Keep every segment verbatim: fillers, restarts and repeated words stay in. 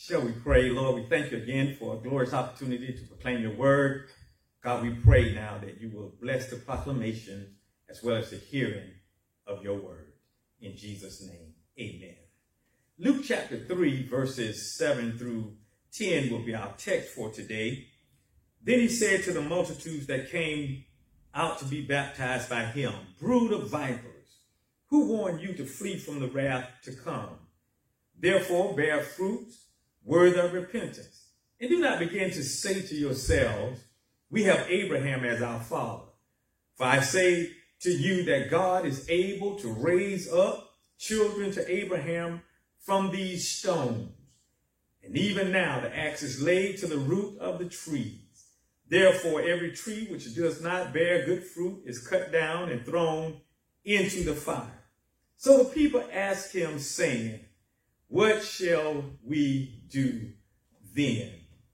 Shall we pray? Lord, we thank you again for a glorious opportunity to proclaim your word. God, we pray now that you will bless the proclamation as well as the hearing of your word. In Jesus' name, amen. Luke chapter three, verses seven through ten will be our text for today. Then he said to the multitudes that came out to be baptized by him, brood of vipers, who warned you to flee from the wrath to come? Therefore bear fruits worthy of repentance. And do not begin to say to yourselves, we have Abraham as our father. For I say to you that God is able to raise up children to Abraham from these stones. And even now the axe is laid to the root of the trees. Therefore every tree which does not bear good fruit is cut down and thrown into the fire. So the people asked him, saying, what shall we do then?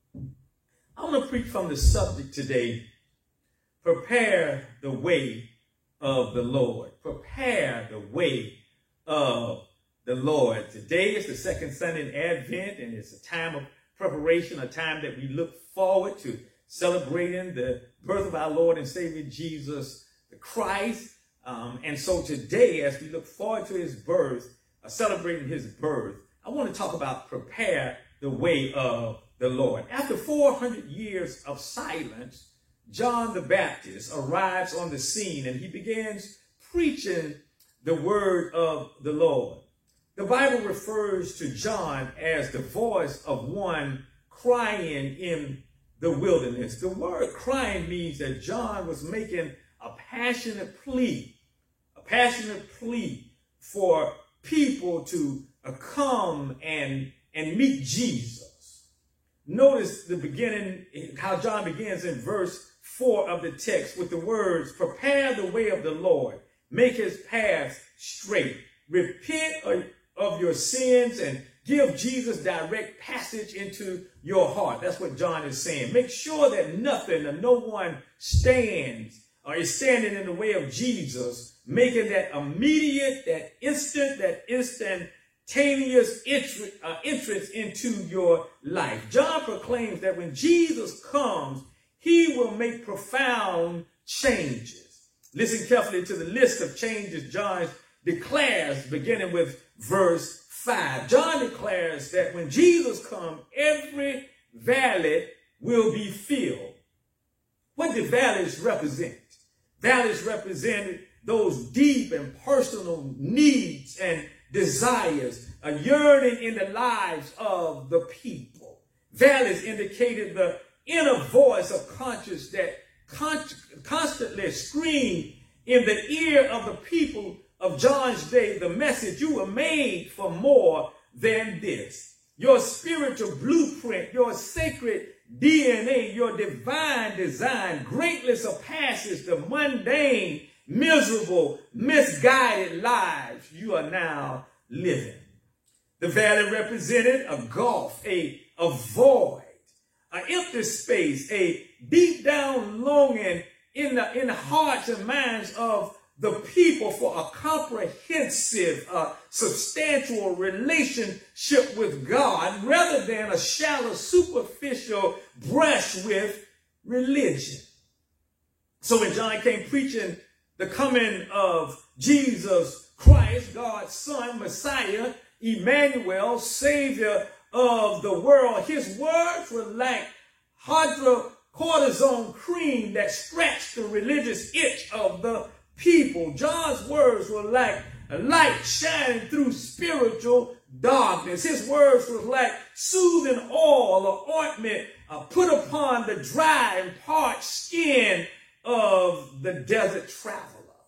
I want to preach from the subject today, prepare the way of the Lord. Prepare the way of the Lord. Today is the second Sunday in Advent, and it's a time of preparation, a time that we look forward to celebrating the birth of our Lord and Savior Jesus the Christ. Um, and so today, as we look forward to his birth, uh, celebrating his birth, I want to talk about prepare the way of the Lord. After four hundred years of silence, John the Baptist arrives on the scene and he begins preaching the word of the Lord. The Bible refers to John as the voice of one crying in the wilderness. The word crying means that John was making a passionate plea, a passionate plea for people to uh, come and, and meet Jesus. Notice the beginning, how John begins in verse four of the text with the words, prepare the way of the Lord, make his path straight, repent of, of your sins and give Jesus direct passage into your heart. That's what John is saying. Make sure that nothing or no one stands or is standing in the way of Jesus, making that immediate, that instant, that instantaneous entry, uh, entrance into your life. John proclaims that when Jesus comes, he will make profound changes. Listen carefully to the list of changes John declares, beginning with verse five. John declares that when Jesus comes, every valley will be filled. What do valleys represent? Valleys represent those deep and personal needs and desires, a yearning in the lives of the people. Valleys indicated the inner voice of conscience that con- constantly screamed in the ear of the people of John's day, the message, you were made for more than this. Your spiritual blueprint, your sacred D N A, your divine design greatly surpasses the mundane, miserable, misguided lives you are now living. The valley represented a gulf, a, a void, an empty space, a deep down longing in the, in the hearts and minds of the people for a comprehensive, uh, substantial relationship with God rather than a shallow, superficial brush with religion. So when John came preaching the coming of Jesus Christ, God's Son, Messiah, Emmanuel, Savior of the world, his words were like hydrocortisone cream that scratched the religious itch of the people. John's words were like a light shining through spiritual darkness. His words were like soothing oil or ointment uh, put upon the dry and parched skin of the desert traveler.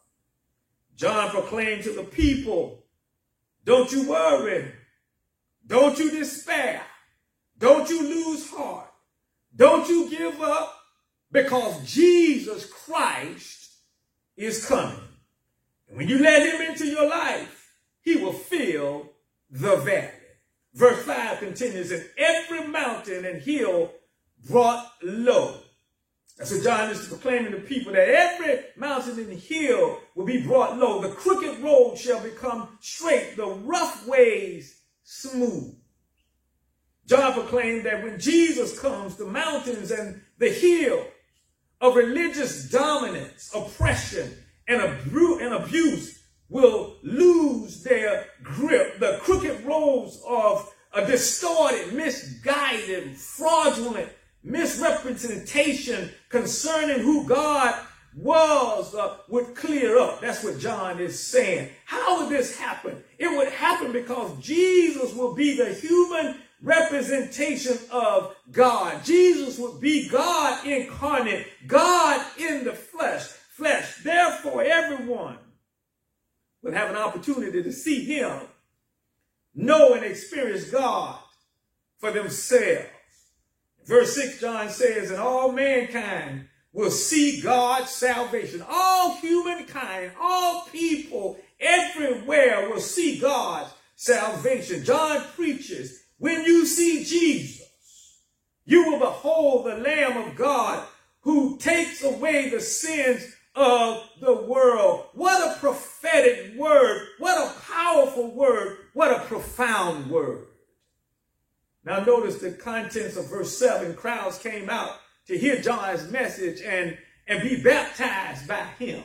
John proclaimed to the people, don't you worry, don't you despair, don't you lose heart, don't you give up, because Jesus Christ is coming. And when you let him into your life, he will fill the valley. Verse five continues, and every mountain and hill brought low. And so John is proclaiming to people that every mountain and hill will be brought low. The crooked road shall become straight, the rough ways smooth. John proclaimed that when Jesus comes, the mountains and the hills of religious dominance, oppression, and abuse will lose their grip. The crooked roads of a distorted, misguided, fraudulent misrepresentation concerning who God was uh, would clear up. That's what John is saying. How would this happen? It would happen because Jesus will be the human representation of God. Jesus would be God incarnate, God in the flesh. Flesh. Therefore, everyone would have an opportunity to see him, know and experience God for themselves. Verse six, John says, and all mankind will see God's salvation. All humankind, all people everywhere will see God's salvation. John preaches, when you see Jesus, you will behold the Lamb of God who takes away the sins of the world. What a prophetic word. What a powerful word. What a profound word. Now notice the contents of verse seven. Crowds came out to hear John's message and, and be baptized by him.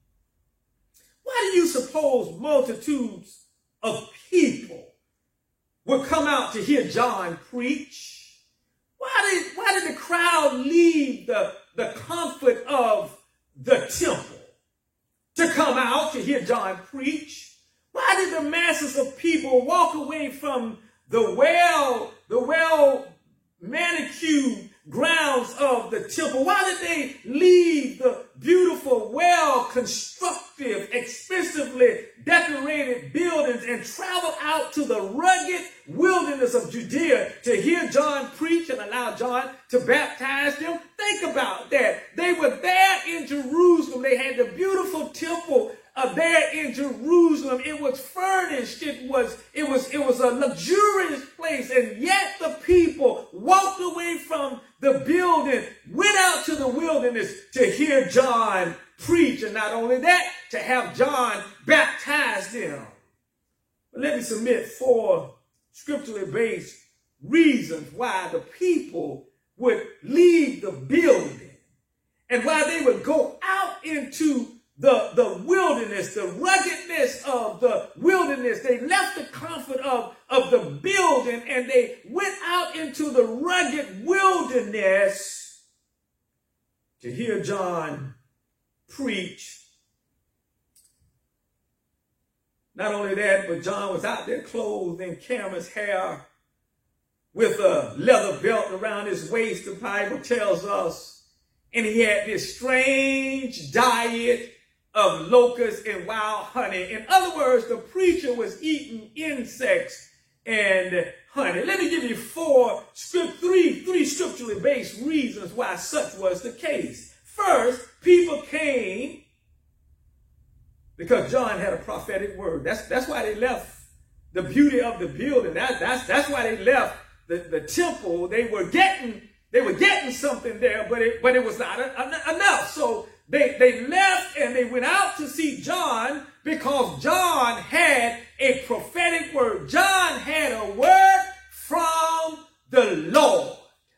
Why do you suppose multitudes of people would come out to hear John preach? Why did, why did the crowd leave the, the comfort of the temple to come out to hear John preach? Why did the masses of people walk away from the well, the well manicured grounds of the temple? Why did they leave the beautiful, well-constructed, expensively decorated buildings and travel out to the rugged wilderness of Judea to hear John preach and allow John to baptize them? Think about that. They were there in Jerusalem. They had the beautiful temple Uh, there in Jerusalem. It was furnished. It was, it was, it was a luxurious place. And yet the people walked away from the building, went out to the wilderness to hear John preach. And not only that, to have John baptize them. But let me submit four scripturally based reasons why the people would leave the building and why they would go out into The, the wilderness, the ruggedness of the wilderness. They left the comfort of, of the building and they went out into the rugged wilderness to hear John preach. Not only that, but John was out there clothed in camel's hair with a leather belt around his waist, the Bible tells us. And he had this strange diet of locusts and wild honey. In other words, the preacher was eating insects and honey. Let me give you four, three, three scripturally based reasons why such was the case. First, people came because John had a prophetic word. That's, that's why they left the beauty of the building. That, that's, that's why they left the, the temple. They were getting, they were getting something there, but it, but it was not a, a, enough. So They, they left and they went out to see John because John had a prophetic word. John had a word from the Lord.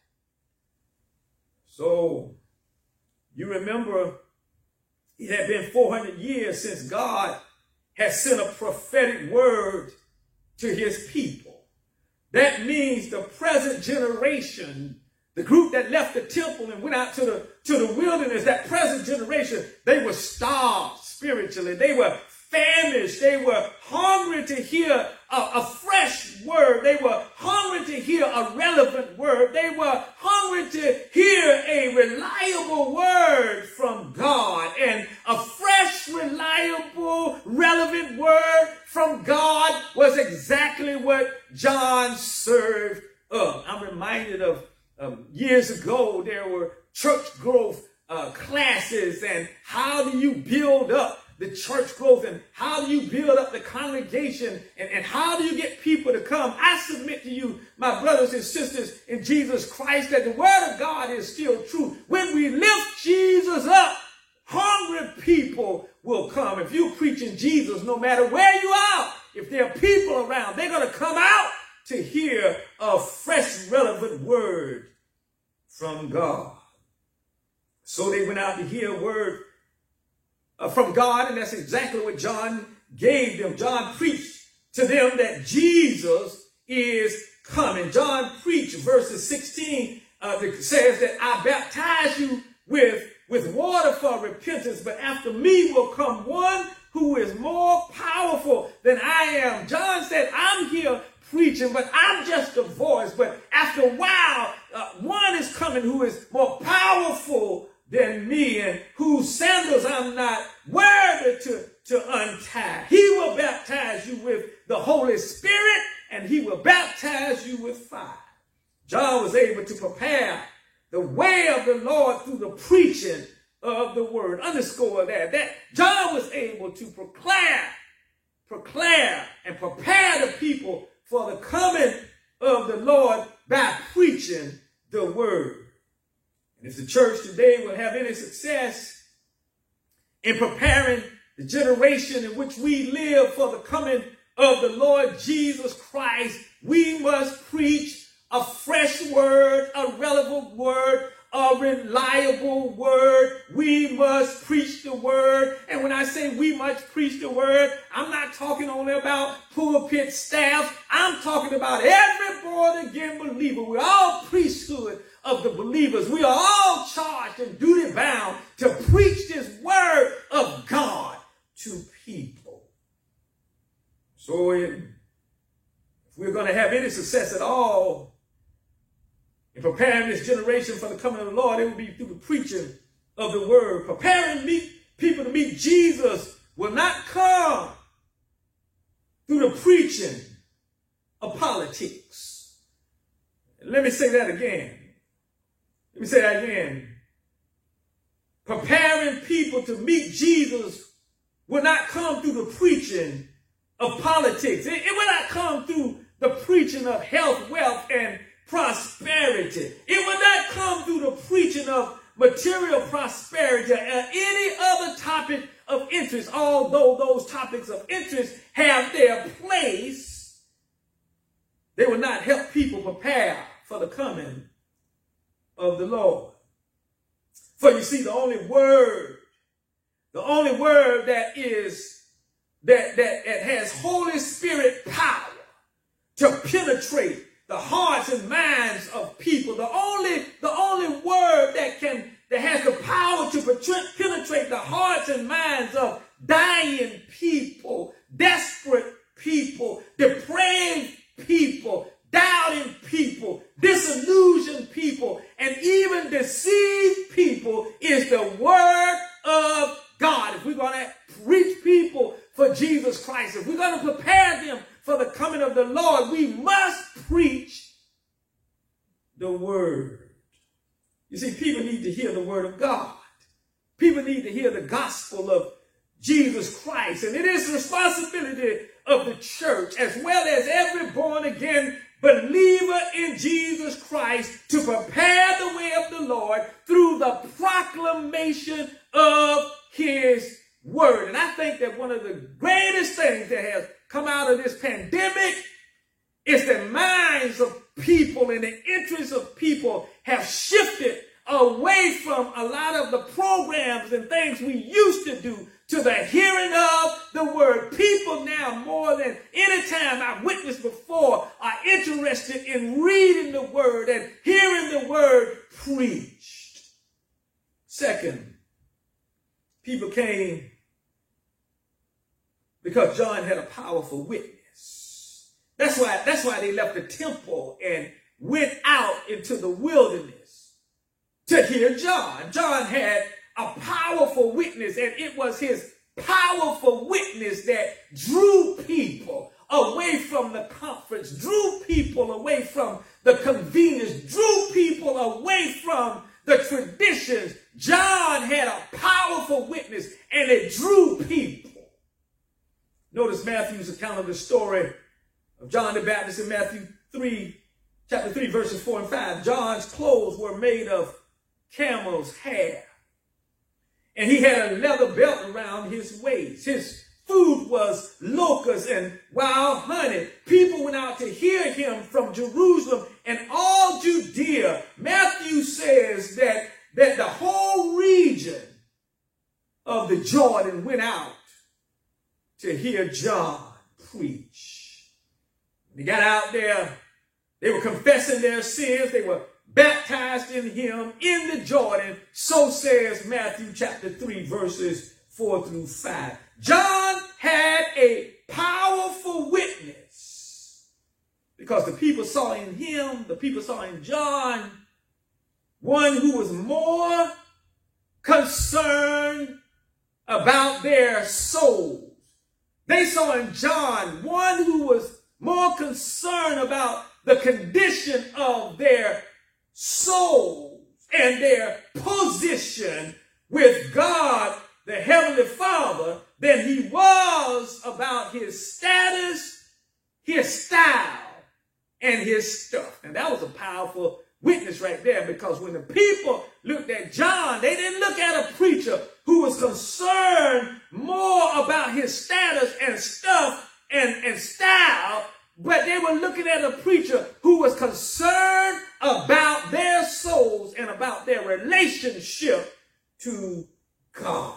So you remember it had been four hundred years since God had sent a prophetic word to his people. That means the present generation, the group that left the temple and went out to the, to the wilderness, that present generation, they were starved spiritually. They were famished. They were hungry to hear a, a fresh word. They were hungry to hear a relevant word. They were hungry to hear a reliable word from God. And a fresh, reliable, relevant word from God was exactly what John served up. I'm reminded of Um, years ago, there were church growth uh, classes and how do you build up the church growth and how do you build up the congregation and, and how do you get people to come? I submit to you, my brothers and sisters in Jesus Christ, that the word of God is still true. When we lift Jesus up, hungry people will come. If you're preaching Jesus, no matter where you are, if there are people around, they're going to come out to hear a fresh, relevant word from God. So they went out to hear a word uh, from God, and that's exactly what John gave them. John preached to them that Jesus is coming. John preached, verses sixteen uh, says that I baptize you with, with water for repentance, but after me will come one who is more powerful than I am. John said, I'm here preaching, but I'm just a voice. But after a while, uh, one is coming who is more powerful than me, and whose sandals I'm not worthy to, to untie. He will baptize you with the Holy Spirit, and he will baptize you with fire. John was able to prepare the way of the Lord through the preaching of the word. Underscore that. That John was able to proclaim, proclaim, and prepare the people for the coming of the Lord by preaching the word. And if the church today will have any success in preparing the generation in which we live for the coming of the Lord Jesus Christ, we must preach a fresh word, a relevant word, a reliable word. We must preach the word. And when I say we must preach the word, I'm not talking only about pulpit staff. I'm talking about every born again believer. We're all priesthood of the believers. We are all charged and duty bound to preach this word of God to people. So if we're going to have any success at all in preparing this generation for the coming of the Lord, it will be through the preaching of the word. Preparing meet, people to meet Jesus will not come through the preaching of politics. Let me say that again. Let me say that again. Preparing people to meet Jesus will not come through the preaching of politics. It, it will not come through the preaching of health, wealth, and prosperity. It will not come through the preaching of material prosperity or any other topic of interest, although those topics of interest have their place. They will not help people prepare for the coming of the Lord. For you see, the only word, the only word that is, that, that, that has Holy Spirit power to penetrate the hearts and minds of people, the only, the only word that can, that has the power to penetrate the hearts and minds of dying people, desperate people, depraved people, doubting people, disillusioned people, and even deceived people is the word of God. If we're going to reach people for Jesus Christ, if we're going to prepare them for the coming of the Lord, we must preach the word. You see, people need to hear the word of God. People need to hear the gospel of Jesus Christ. And it is the responsibility of the church, as well as every born-again believer in Jesus Christ, to prepare the way of the Lord through the proclamation of his word. And I think that one of the greatest things that has come out of this pandemic is the minds of people and the interests of people have shifted away from a lot of the programs and things we used to do to the hearing of the word. People now, more than any time I've witnessed before, are interested in reading the word and hearing the word preached. Second, people came because John had a powerful witness. That's why, that's why they left the temple and went out into the wilderness to hear John. John had a powerful witness, and it was his powerful witness that drew people away from the comforts, drew people away from the convenience, drew people away from the traditions. John had a powerful witness, and it drew people. Notice Matthew's account of the story of John the Baptist in Matthew three, chapter three, verses four and five. John's clothes were made of camel's hair, and he had a leather belt around his waist. His food was locusts and wild honey. People went out to hear him from Jerusalem and all Judea. Matthew says that, that the whole region of the Jordan went out to hear John preach. They got out there. They were confessing their sins. They were baptized in him in the Jordan. So says Matthew chapter three, verses four through five. John had a powerful witness because the people saw in him, the people saw in John, one who was more concerned about their souls. They saw in John one who was more concerned about the condition of their souls and their position with God, the Heavenly Father, than he was about his status, his style, and his stuff. And that was a powerful witness right there, because when the people looked at John, they didn't look at a preacher who was concerned more about his status and stuff and, and style, but they were looking at a preacher who was concerned about their souls and about their relationship to God.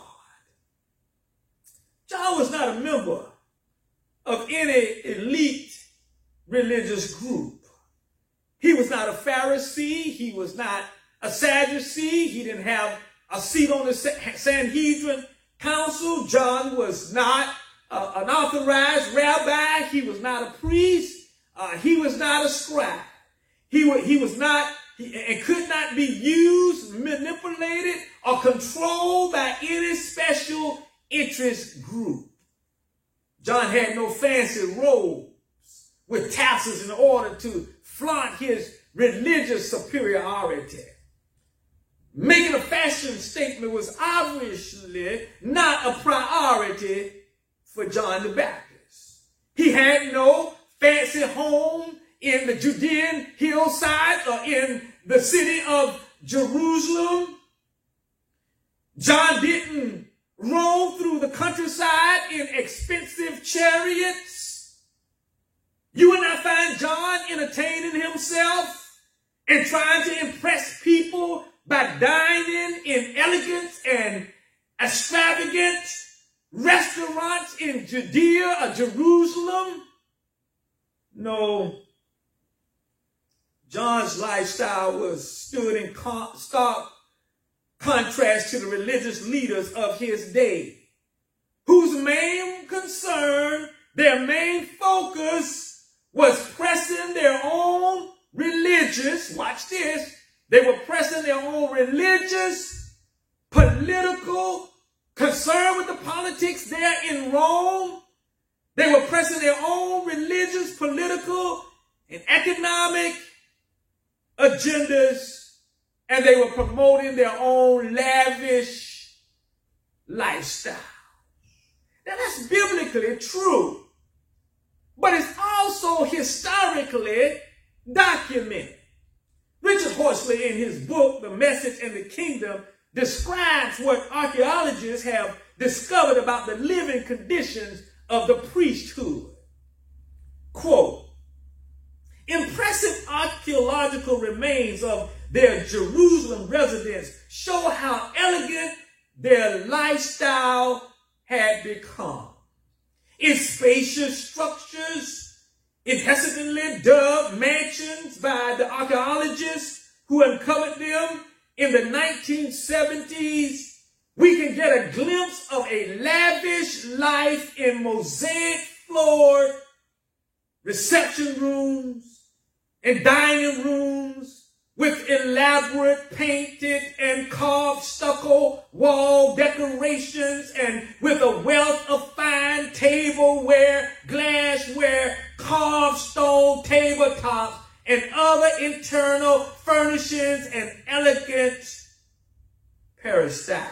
John was not a member of any elite religious group. He was not a Pharisee. He was not a Sadducee. He didn't have a seat on the Sanhedrin council. John was not uh, an authorized rabbi. He was not a priest. Uh, he was not a scribe. He, wa- he was not, he, and could not be used, manipulated, or controlled by any special interest group. John had no fancy robes with tassels in order to flaunt his religious superiority. Making a fashion statement was obviously not a priority for John the Baptist. He had no fancy home in the Judean hillside or in the city of Jerusalem. John didn't roam through the countryside in expensive chariots. You will not find John entertaining himself and trying to impress people by dining in elegant and extravagant restaurants in Judea or Jerusalem. No, John's lifestyle was stood in con- stark contrast to the religious leaders of his day, whose main concern, their main focus, was pressing their own religious, watch this, they were pressing their own religious, political, concern with the politics there in Rome. They were pressing their own religious, political, and economic agendas, and they were promoting their own lavish lifestyle. Now that's biblically true, but it's also historically documented. Richard Horsley, in his book, The Message and the Kingdom, describes what archaeologists have discovered about the living conditions of the priesthood. Quote, impressive archaeological remains of their Jerusalem residence show how elegant their lifestyle had become. In spacious structures, in hesitantly dubbed mansions by the archaeologists who uncovered them in the nineteen seventies, we can get a glimpse of a lavish life in mosaic floored reception rooms and dining rooms with elaborate painted and carved stucco wall decorations, and with a wealth of fine tableware, glassware, carved stone tabletops, and other internal furnishings and elegant peristyles.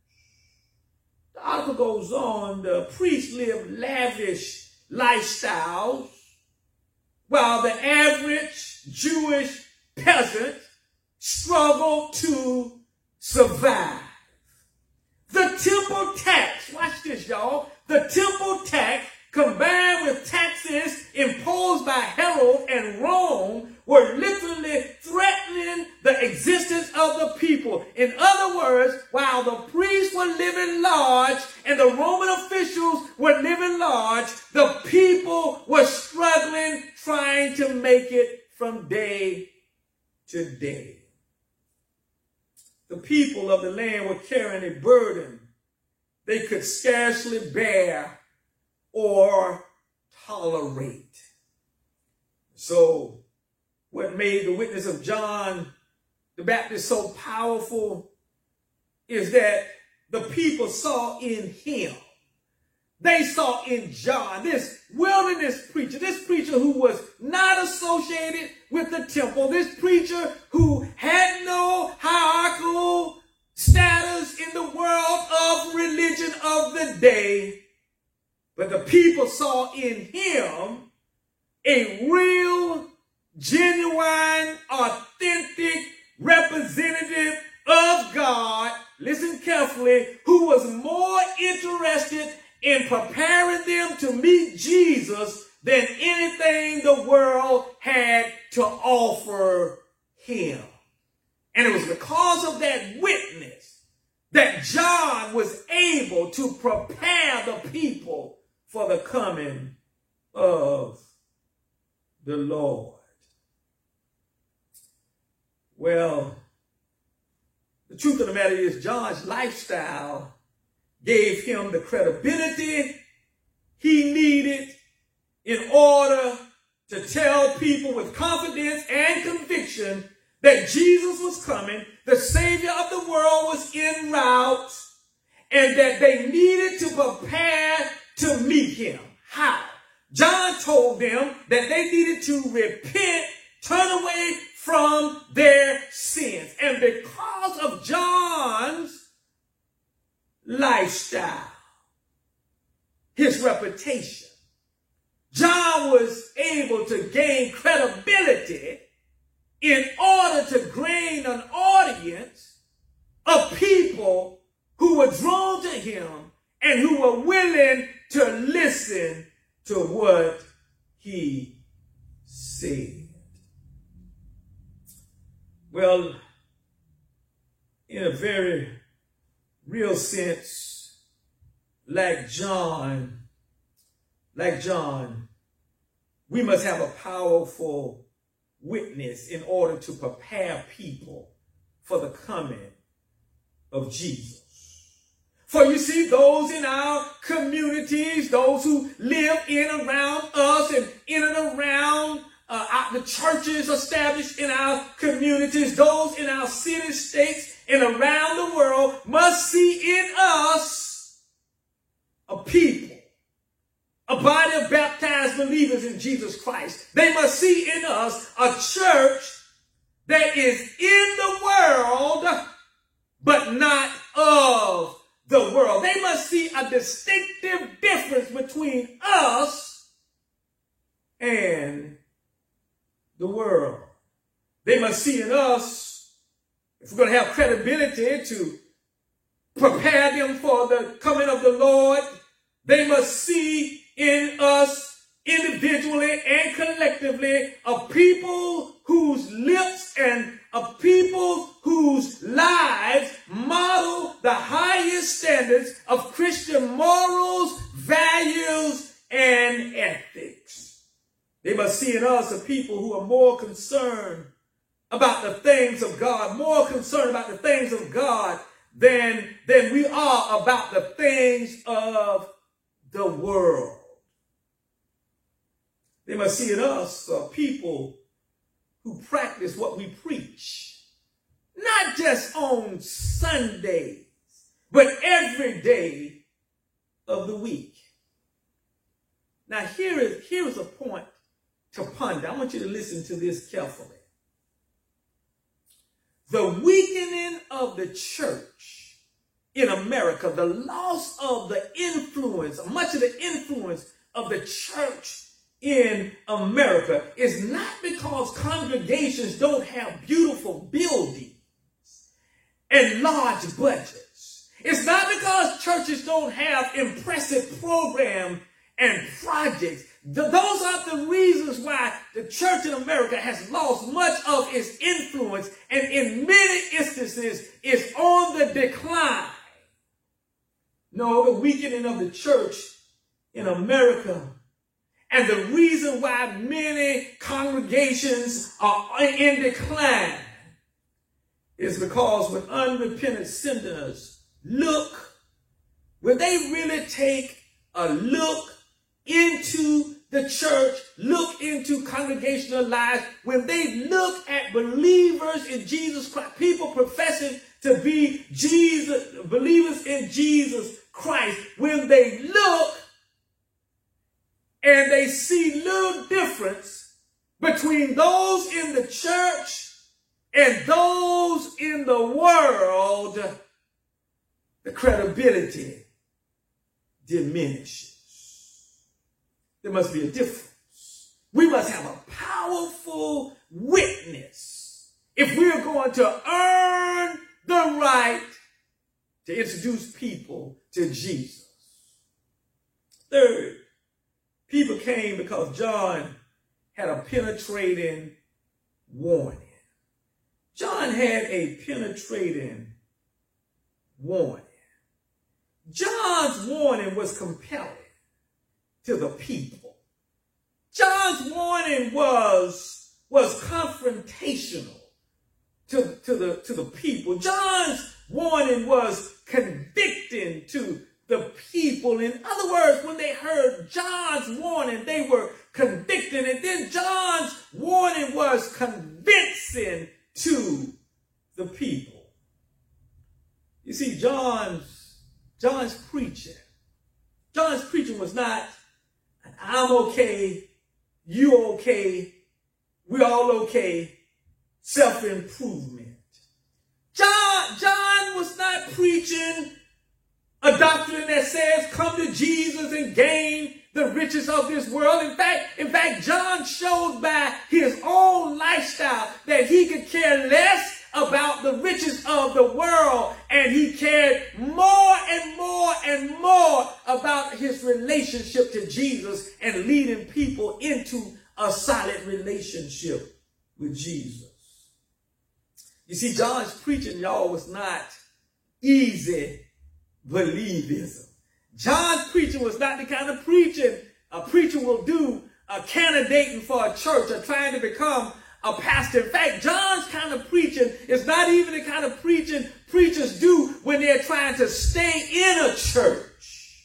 The article goes on, the priests lived lavish lifestyles, while the average Jewish peasant struggled to survive. The temple tax, watch this, y'all. the temple tax, combined with taxes imposed by Herod and Rome, were literally threatening the existence of the people. In other words, while the priests were living large and the Roman officials were living large, the people were struggling, trying to make it from day to day. The people of the land were carrying a burden they could scarcely bear or tolerate. So, what made the witness of John the Baptist so powerful is that the people saw in him, they saw in John, this wilderness preacher, this preacher who was not associated with the temple, this preacher who had no hierarchical status in the world of religion of the day. But the people saw in him a real, genuine, authentic representative of God, listen carefully, who was more interested in preparing them to meet Jesus than anything the world had to offer him. And it was because of that witness that John was able to prepare the people for the coming of the Lord. Well, the truth of the matter is John's lifestyle gave him the credibility he needed in order to tell people with confidence and conviction that Jesus was coming, the Savior of the world was en route, and that they needed to prepare to meet him. How? John told them that they needed to repent, turn away from their sins. And because of John's lifestyle, his reputation, John was able to gain credibility in order to gain an audience of people who were drawn to him and who were willing to listen to what he said. Well, in a very real sense, like John, like John, we must have a powerful witness in order to prepare people for the coming of Jesus. For you see, those in our communities, those who live in and around us and in and around uh, our, the churches established in our communities, those in our cities, states, and around the world must see in us a people, a body of baptized believers in Jesus Christ. They must see in us a church that is in the world, but not of the world. They must see a distinctive difference between us and the world. They must see in us, if we're going to have credibility to prepare them for the coming of the Lord, they must see in us individually and collectively a people whose lips and a people whose lives model the highest standards of Christian morals, values, and ethics. They must see in us a people who are more concerned about the things of God, more concerned about the things of God than, than we are about the things of the world. They must see in us uh, people who practice what we preach, not just on Sundays, but every day of the week. Now, here is, here is a point to ponder. I want you to listen to this carefully. The weakening of the church in America, the loss of the influence, much of the influence of the church in America is not because congregations don't have beautiful buildings and large budgets It's not because churches don't have impressive programs and projects. Th- those are the reasons why the church in America has lost much of its influence and in many instances is on the decline. No, the weakening of the church in America and the reason why many congregations are in decline is because when unrepentant sinners look, when they really take a look into the church, look into congregational lives, when they look at believers in Jesus Christ, people professing to be Jesus, believers in Jesus Christ, when they look and they see little difference between those in the church and those in the world, the credibility diminishes. There must be a difference. We must have a powerful witness if we're going to earn the right to introduce people to Jesus. Third, people came because John had a penetrating warning. John had a penetrating warning. John's warning was compelling to the people. John's warning was, was confrontational to, to, the, to the people. John's warning was convicting to the people. In other words, when they heard John's warning, they were convicted. And then John's warning was convincing to the people. You see, John's, John's preaching, John's preaching was not an I'm okay, you okay, we all okay, self-improvement. John, John was not preaching a doctrine that says come to Jesus and gain the riches of this world. In fact, in fact, John showed by his own lifestyle that he could care less about the riches of the world, and he cared more and more and more about his relationship to Jesus and leading people into a solid relationship with Jesus. You see, John's preaching, y'all, was not easy believism. John's preaching was not the kind of preaching a preacher will do uh, candidating for a church or trying to become a pastor. In fact, John's kind of preaching is not even the kind of preaching preachers do when they're trying to stay in a church.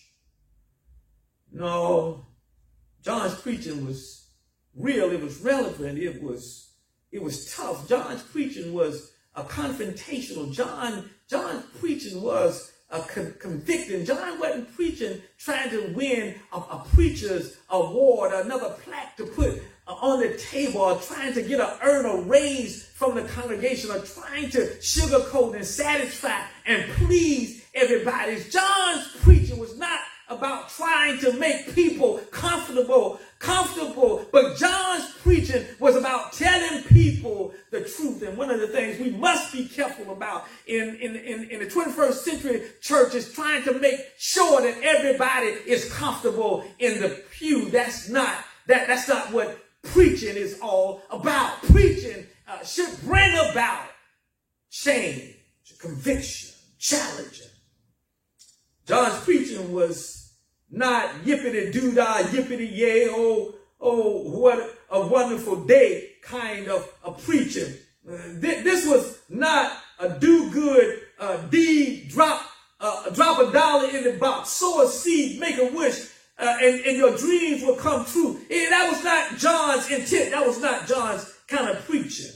No, John's preaching was real. It was relevant. It was, it was tough. John's preaching was a confrontational. John, John's preaching was a con- convicting. John wasn't preaching trying to win a, a preacher's award, another plaque to put uh, on the table, or trying to get a earn a raise from the congregation, or trying to sugarcoat and satisfy and please everybody. John's preaching was not about trying to make people comfortable, comfortable, but John's preaching was about telling people the truth. And one of the things we must be careful about in, in, in, in the twenty-first century church is trying to make sure that everybody is comfortable in the pew. That's not, that, that's not what preaching is all about. Preaching uh, should bring about change, conviction, challenging. John's preaching was not yippity-doo-dah, yippity-yay, oh, oh, what a wonderful day kind of a preaching. Uh, th- this was not a do-good uh, deed, drop, uh, drop a dollar in the box, sow a seed, make a wish, uh, and, and your dreams will come true. And that was not John's intent. That was not John's kind of preaching.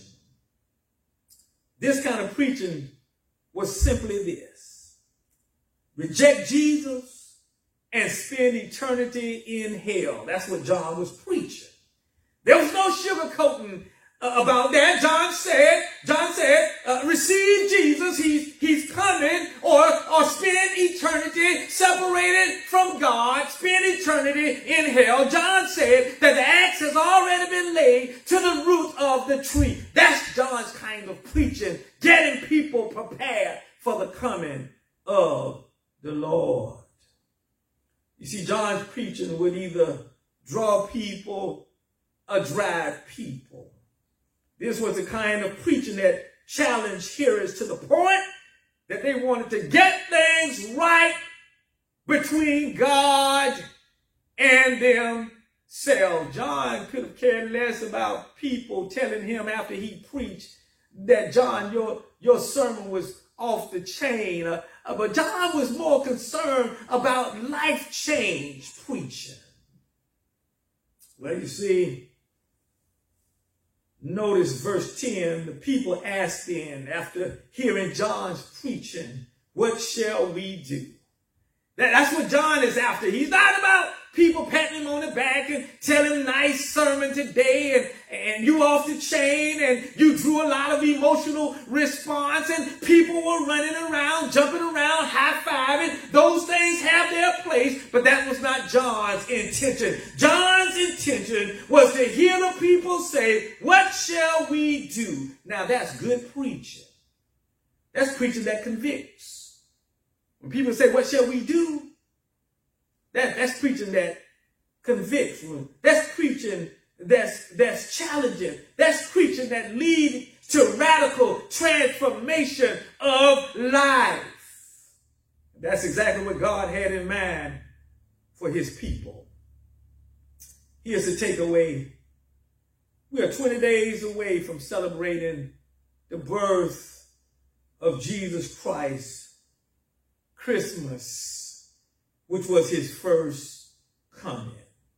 This kind of preaching was simply this: reject Jesus and spend eternity in hell. That's what John was preaching. There was no sugarcoating uh, about that. John said, John said, uh, receive Jesus. He's, he's coming, or, or spend eternity separated from God, spend eternity in hell. John said that the axe has already been laid to the root of the tree. That's John's kind of preaching, getting people prepared for the coming of the Lord. You see, John's preaching would either draw people or drive people. This was the kind of preaching that challenged hearers to the point that they wanted to get things right between God and themselves. John could have cared less about people telling him after he preached that, John, your, your sermon was off the chain. Uh, uh, but John was more concerned about life change preaching. Well, you see, notice verse ten, the people asked then, after hearing John's preaching, what shall we do? That, that's what John is after. He's not about people patting him on the back and telling him nice sermon today and, and you off the chain and you drew a lot of emotional response and people were running around, jumping around, high-fiving. Those things have their place, but that was not John's intention. John's intention was to hear the people say, what shall we do? Now that's good preaching. That's preaching that convicts. When people say, what shall we do? That, that's preaching that convicts. That's preaching that's, that's challenging. That's preaching that leads to radical transformation of life. That's exactly what God had in mind for his people. Here's the takeaway. We are twenty days away from celebrating the birth of Jesus Christ, Christmas, which was his first coming.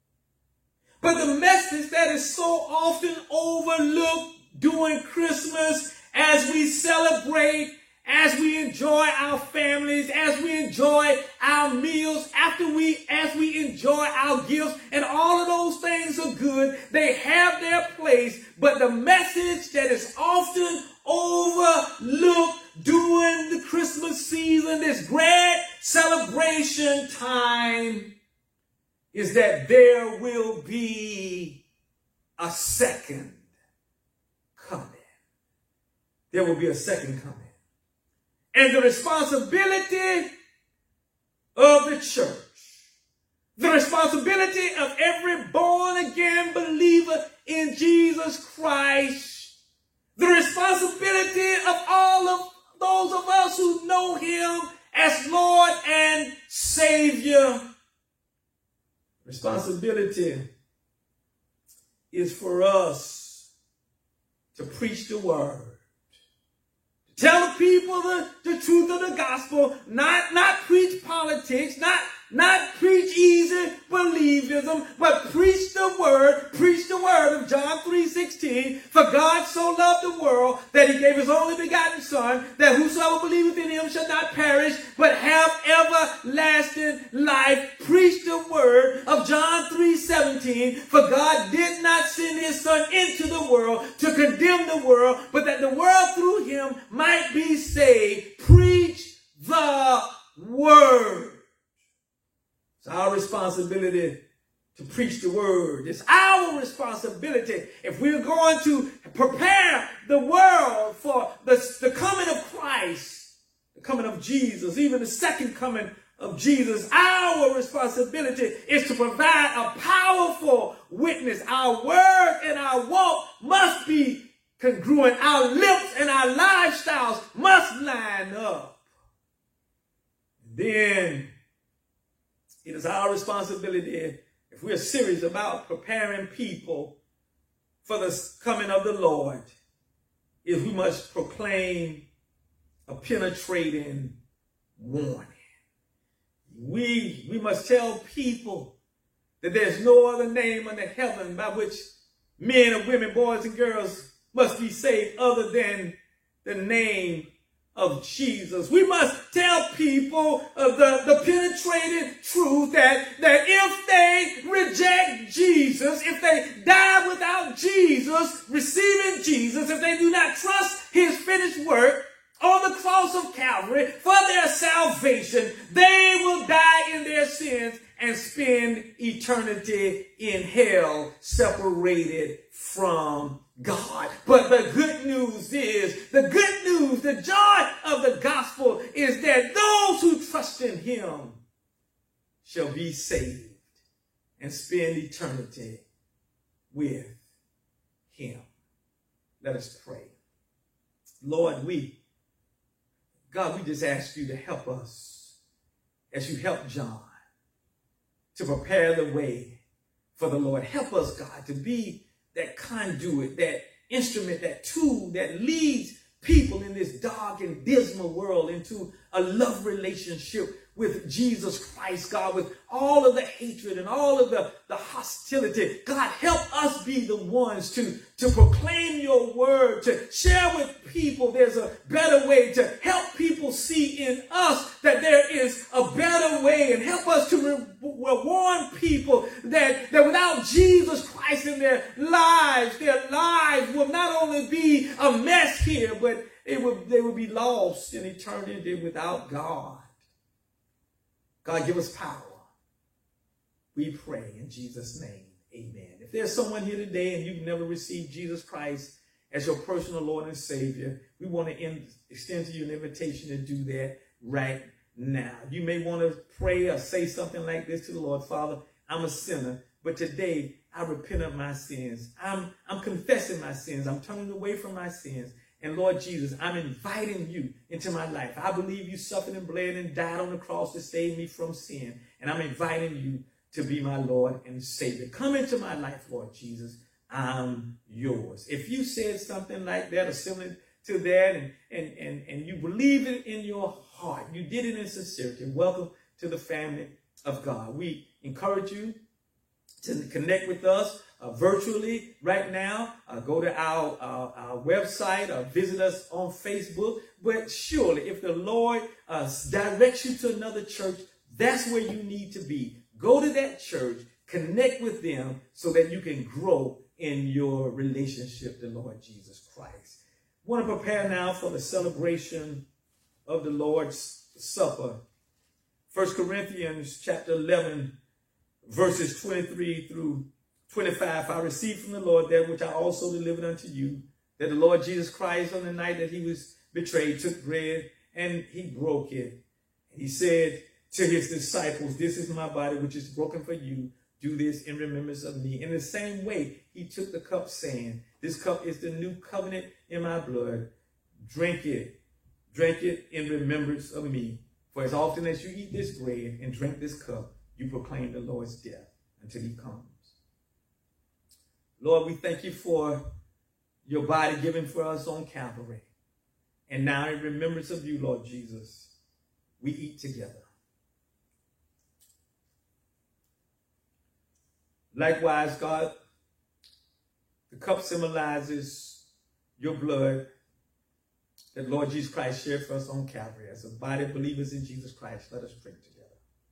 But the message that is so often overlooked during Christmas, as we celebrate, as we enjoy our families, as we enjoy our meals, after we, as we enjoy our gifts, and all of those things are good, they have their place, but the message that is often overlooked during the Christmas season, this grand celebration time, is that there will be a second coming. There will be a second coming. And the responsibility of the church, the responsibility of every born-again believer in Jesus Christ, the responsibility of all of those of us who know him as Lord and Savior, responsibility is for us to preach the word. Tell the people the, the truth of the gospel, not, not preach politics, not, not preach easy believism, but preach the word, preach the word of John three sixteen. For God so loved the world that he gave his only begotten Son, that whosoever believeth in him shall not perish, but have everlasting life. Preach the word of John three seventeen. For God did not send his Son into the world to condemn the world, but that the world through him might be saved. Preach the word. It's our responsibility to preach the word. It's our responsibility. If we're going to prepare the world for the, the coming of Christ, the coming of Jesus, even the second coming of Jesus, our responsibility is to provide a powerful witness. Our word and our walk must be congruent. Our lips and our lifestyles must line up. Then it is our responsibility, if we're serious about preparing people for the coming of the Lord, is we must proclaim a penetrating warning. We, we must tell people that there's no other name under heaven by which men and women, boys and girls must be saved other than the name of Jesus. We must tell people of the, the penetrating truth that, that if they reject Jesus, if they die without Jesus, receiving Jesus, if they do not trust his finished work on the cross of Calvary for their salvation, they will die in their sins and spend eternity in hell, separated from God. But the good news is, the good news, the joy of the gospel is that those who trust in him shall be saved and spend eternity with him. Let us pray. Lord, we, God, we just ask you to help us as you help John to prepare the way for the Lord. Help us, God, to be that conduit, that instrument, that tool that leads people in this dark and dismal world into a love relationship with Jesus Christ, God, with all of the hatred and all of the, the hostility. God, help us be the ones to, to proclaim your word, to share with people there's a better way, to help people see in us that there is a better way, and help us to re- warn people that, that without Jesus Christ in their lives, their lives will not only be a mess here, but it will, they will be lost in eternity without God. God, give us power. We pray in Jesus' name. Amen. If there's someone here today and you've never received Jesus Christ as your personal Lord and Savior, we want to end, extend to you an invitation to do that right now. You may want to pray or say something like this to the Lord. Father, I'm a sinner, but today I repent of my sins. I'm, I'm confessing my sins. I'm turning away from my sins. And Lord Jesus, I'm inviting you into my life. I believe you suffered and bled and died on the cross to save me from sin. And I'm inviting you to be my Lord and Savior. Come into my life, Lord Jesus. I'm yours. If you said something like that or similar to that, and, and, and, and you believe it in your heart, you did it in sincerity, welcome to the family of God. We encourage you to connect with us uh, virtually right now. Uh, go to our, uh, our website or visit us on Facebook. But surely, if the Lord uh, directs you to another church, that's where you need to be. Go to that church, connect with them so that you can grow in your relationship with the Lord Jesus Christ. I want to prepare now for the celebration of the Lord's Supper. First Corinthians chapter eleven, verses twenty-three through twenty-five. I received from the Lord that which I also delivered unto you, that the Lord Jesus Christ, on the night that he was betrayed, took bread and he broke it. He said to his disciples, this is my body which is broken for you. Do this in remembrance of me. In the same way, he took the cup, saying, this cup is the new covenant in my blood. Drink it. Drink it in remembrance of me. For as often as you eat this bread and drink this cup, you proclaim the Lord's death until he comes. Lord, we thank you for your body given for us on Calvary. And now in remembrance of you, Lord Jesus, we eat together. Likewise, God, the cup symbolizes your blood that Lord Jesus Christ shared for us on Calvary. As a body of believers in Jesus Christ, let us drink together.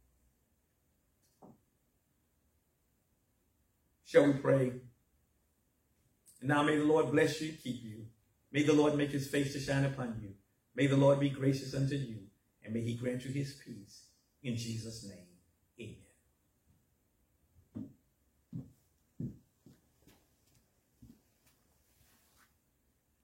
Shall we pray? And now may the Lord bless you and keep you. May the Lord make his face to shine upon you. May the Lord be gracious unto you. And may he grant you his peace. In Jesus' name, amen.